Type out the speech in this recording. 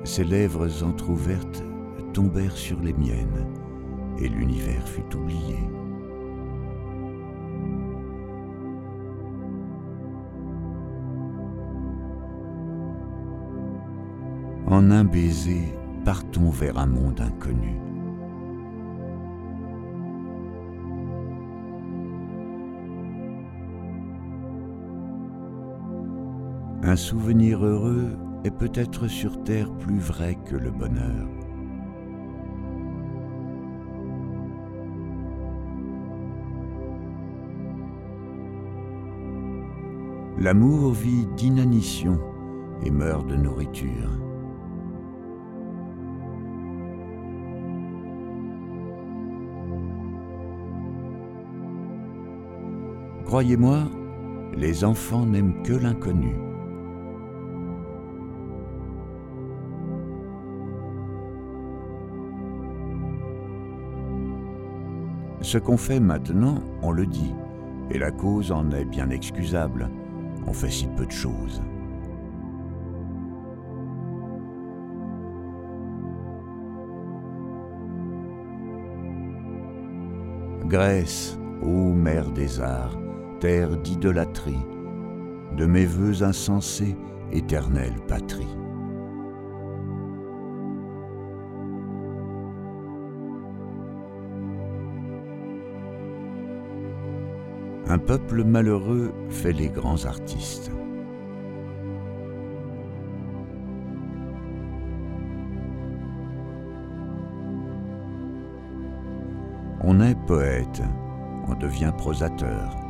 Ses lèvres entr'ouvertes tombèrent sur les miennes, et l'univers fut oublié. En un baiser, partons vers un monde inconnu. Un souvenir heureux est peut-être sur terre plus vrai que le bonheur. L'amour vit d'inanition et meurt de nourriture. Croyez-moi, les enfants n'aiment que l'inconnu. Ce qu'on fait maintenant, on le dit, et la cause en est bien excusable. On fait si peu de choses. Grèce, ô mère des arts, terre d'idolâtrie, de mes vœux insensés, éternelle patrie. Un peuple malheureux fait les grands artistes. On est poète, on devient prosateur.